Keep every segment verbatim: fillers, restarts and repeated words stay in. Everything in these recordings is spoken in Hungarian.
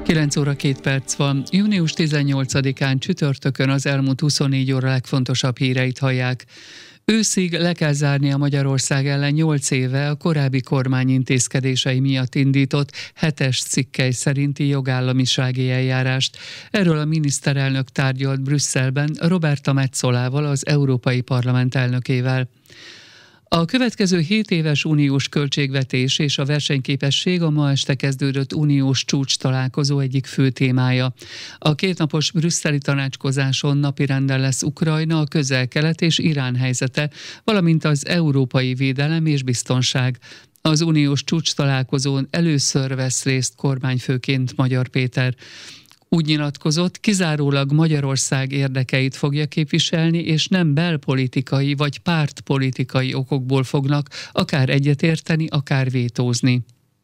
kilenc óra két perc van. június tizennyolcadikán csütörtökön az elmúlt huszonnégy óra legfontosabb híreit hallják. Őszig le kell zárni a Magyarország ellen nyolc éve a korábbi kormány intézkedései miatt indított hetes cikkely szerinti jogállamisági eljárást. Erről a miniszterelnök tárgyalt Brüsszelben Roberta Metzolával, az Európai Parlament elnökével. A következő hét éves uniós költségvetés és a versenyképesség a ma este kezdődött uniós csúcs találkozó egyik fő témája. A kétnapos brüsszeli tanácskozáson napirenden lesz Ukrajna, a Közel-Kelet és Irán helyzete, valamint az európai védelem és biztonság. Az uniós csúcs találkozón először vesz részt kormányfőként Magyar Péter. Úgy nyilatkozott, kizárólag Magyarország érdekeit fogja képviselni, és nem belpolitikai vagy pártpolitikai okokból fognak akár egyetérteni, akár vétózni.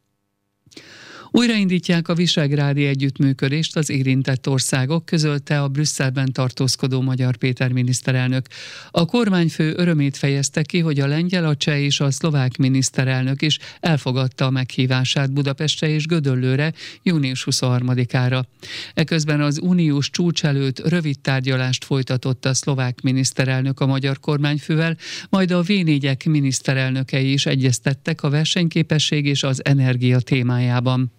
Újraindítják a visegrádi együttműködést az érintett országok, közölte a Brüsszelben tartózkodó Magyar Péter miniszterelnök. A kormányfő örömét fejezte ki, hogy a lengyel, a cseh és a szlovák miniszterelnök is elfogadta a meghívását Budapestre és Gödöllőre június huszonharmadikára. Eközben az uniós csúcs előtt rövid tárgyalást folytatott a szlovák miniszterelnök a magyar kormányfővel, majd a vé négyek miniszterelnökei is egyeztettek a versenyképesség és az energia témájában.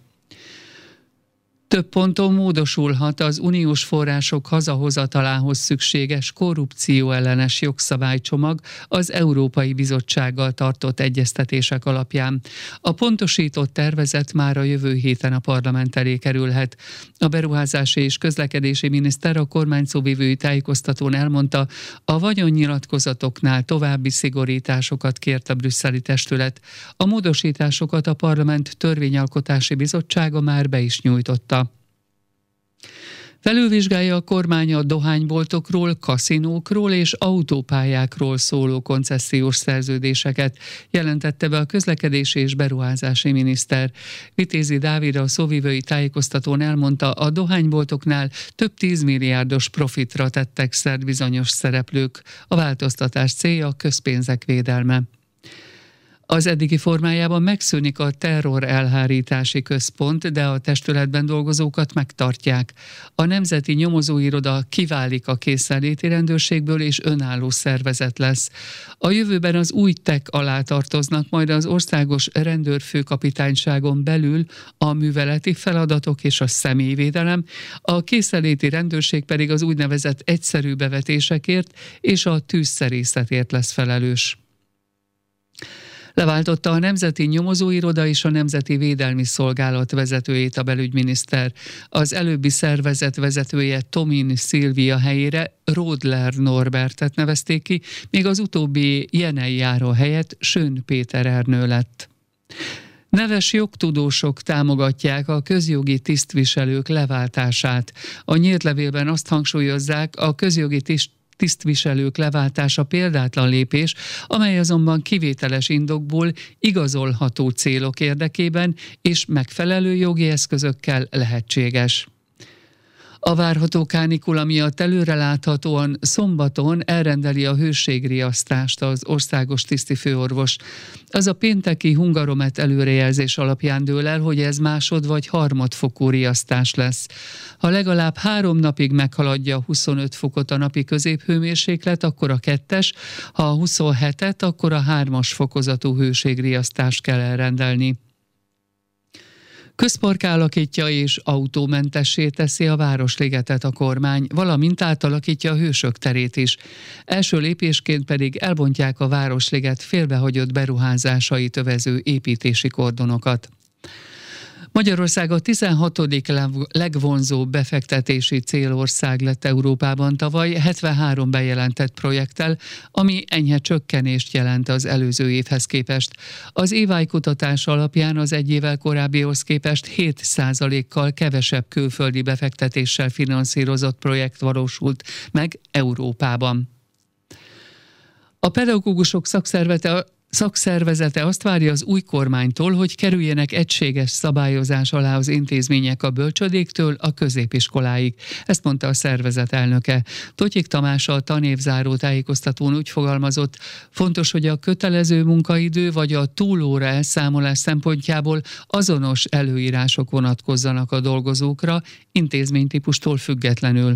Több ponton módosulhat az uniós források hazahozatalához szükséges korrupcióellenes jogszabálycsomag az Európai Bizottsággal tartott egyeztetések alapján. A pontosított tervezet már a jövő héten a parlament elé kerülhet. A beruházási és közlekedési miniszter a kormány szóvivői tájékoztatón elmondta, a vagyonnyilatkozatoknál további szigorításokat kért a brüsszeli testület. A módosításokat a parlament törvényalkotási bizottsága már be is nyújtotta. Felülvizsgálja a kormány a dohányboltokról, kaszinókról és autópályákról szóló koncesziós szerződéseket, jelentette be a közlekedési és beruházási miniszter. Vitézi Dávid a szóvivői tájékoztatón elmondta, a dohányboltoknál több tízmilliárdos profitra tettek szert bizonyos szereplők. A változtatás célja a közpénzek védelme. Az eddigi formájában megszűnik a terror elhárítási központ, de a testületben dolgozókat megtartják. A Nemzeti Nyomozóiroda kiválik a készenléti rendőrségből és önálló szervezet lesz. A jövőben az új tek alá tartoznak majd az országos rendőrfőkapitányságon belül a műveleti feladatok és a személyvédelem, a készenléti rendőrség pedig az úgynevezett egyszerű bevetésekért és a tűzszerészetért lesz felelős. Leváltotta a Nemzeti Nyomozóiroda és a Nemzeti Védelmi Szolgálat vezetőjét a belügyminiszter. Az előbbi szervezet vezetője Tomin Szilvia helyére Rodler Norbertet nevezték ki, míg az utóbbi Jenei Járó helyett Schön Péter Ernő lett. Neves jogtudósok támogatják a közjogi tisztviselők leváltását. A nyílt levélben azt hangsúlyozzák, a közjogi tiszt tisztviselők leváltása példátlan lépés, amely azonban kivételes indokból igazolható célok érdekében és megfelelő jogi eszközökkel lehetséges. A várható kánikula miatt előreláthatóan szombaton elrendeli a hőségriasztást az országos tisztifőorvos. Az a pénteki Hungaromet előrejelzés alapján dől el, hogy ez másod vagy harmadfokú riasztás lesz. Ha legalább három napig meghaladja a huszonöt fokot a napi középhőmérséklet, akkor a kettes, ha a huszonhetet, akkor a hármas fokozatú hőségriasztást kell elrendelni. Közpark alakítja és autómentessé teszi a Városligetet a kormány, valamint átalakítja a Hősök terét is. Első lépésként pedig elbontják a Városliget félbehagyott beruházásait övező építési kordonokat. Magyarország a tizenhatodik legvonzóbb befektetési célország lett Európában tavaly hetvenhárom bejelentett projekttel, ami enyhe csökkenést jelent az előző évhez képest. Az é vé i kutatás alapján az egy évvel korábbihoz képest hét százalékkal kevesebb külföldi befektetéssel finanszírozott projekt valósult meg Európában. A pedagógusok szakszervezete szakszervezete azt várja az új kormánytól, hogy kerüljenek egységes szabályozás alá az intézmények a bölcsödéktől a középiskoláig. Ezt mondta a szervezet elnöke. Totyik Tamás a tanévzáró tájékoztatón úgy fogalmazott, fontos, hogy a kötelező munkaidő vagy a túlóra elszámolás szempontjából azonos előírások vonatkozzanak a dolgozókra, intézménytípustól függetlenül.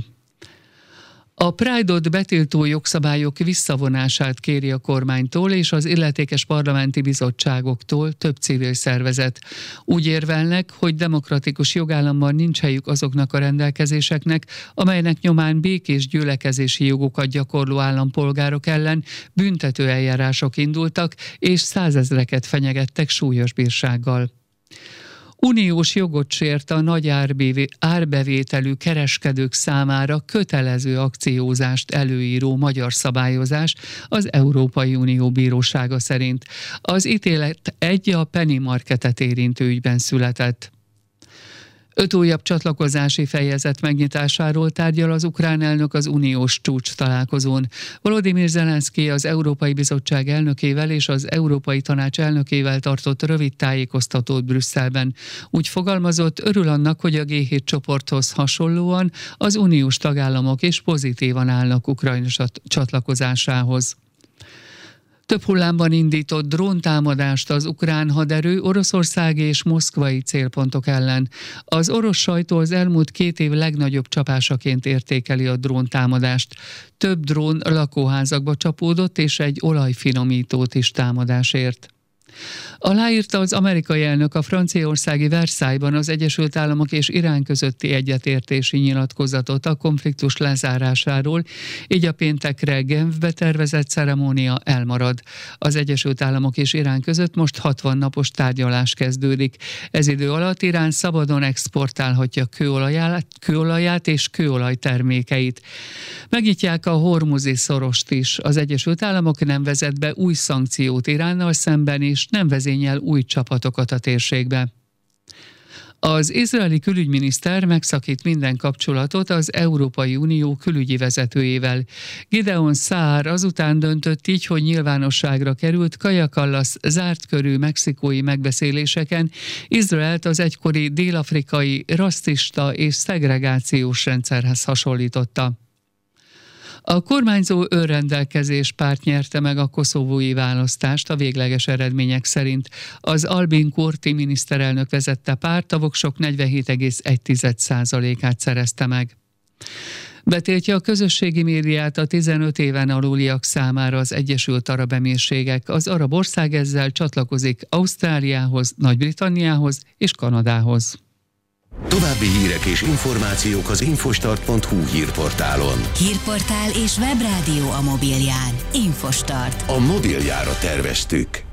A Pride-ot betiltó jogszabályok visszavonását kéri a kormánytól és az illetékes parlamenti bizottságoktól több civil szervezet. Úgy érvelnek, hogy demokratikus jogállamban nincs helyük azoknak a rendelkezéseknek, amelynek nyomán békés gyülekezési jogokat gyakorló állampolgárok ellen büntető eljárások indultak, és százezreket fenyegettek súlyos bírsággal. Uniós jogot sért a nagy árbevételű kereskedők számára kötelező akciózást előíró magyar szabályozás az Európai Unió bírósága szerint. Az ítélet egy a Penny Marketet érintő ügyben született. Öt újabb csatlakozási fejezet megnyitásáról tárgyal az ukrán elnök az uniós csúcs találkozón. Volodymyr Zelenszky az Európai Bizottság elnökével és az Európai Tanács elnökével tartott rövid tájékoztatót Brüsszelben. Úgy fogalmazott, örül annak, hogy a gé hét csoporthoz hasonlóan az uniós tagállamok is pozitívan állnak Ukrajna csatlakozásához. Több hullámban indított dróntámadást az ukrán haderő Oroszország és moszkvai célpontok ellen. Az orosz sajtó az elmúlt két év legnagyobb csapásaként értékeli a dróntámadást. Több drón lakóházakba csapódott, és egy olajfinomítót is támadásért. Aláírta az amerikai elnök a franciaországi Versailles-ban az Egyesült Államok és Irán közötti egyetértési nyilatkozatot a konfliktus lezárásáról, így a péntekre Genfbe tervezett ceremónia elmarad. Az Egyesült Államok és Irán között most hatvan napos tárgyalás kezdődik. Ez idő alatt Irán szabadon exportálhatja kőolaját, kőolaját és kőolajtermékeit. Megnyitják a Hormuzi szorost is. Az Egyesült Államok nem vezet be új szankciót Iránnal szemben, és nem vezényel új csapatokat a térségbe. Az izraeli külügyminiszter megszakít minden kapcsolatot az Európai Unió külügyi vezetőjével. Gideon Saar azután döntött így, hogy nyilvánosságra került Kaja Kallas zárt körű mexikói megbeszéléseken Izraelt az egykori dél-afrikai rasszista és szegregációs rendszerhez hasonlította. A kormányzó önrendelkezés párt nyerte meg a koszovói választást a végleges eredmények szerint. Az Albin Kurti miniszterelnök vezette párt a voksok negyvenhét egész egy százalékát szerezte meg. Betiltja a közösségi médiát a tizenöt éven aluliak számára az Egyesült Arab Emírségek. Az arab ország ezzel csatlakozik Ausztráliához, Nagy-Britanniához és Kanadához. További hírek és információk az infostart pont hu hírportálon. Hírportál és webrádió a mobilján. Infostart. A mobiljára terveztük.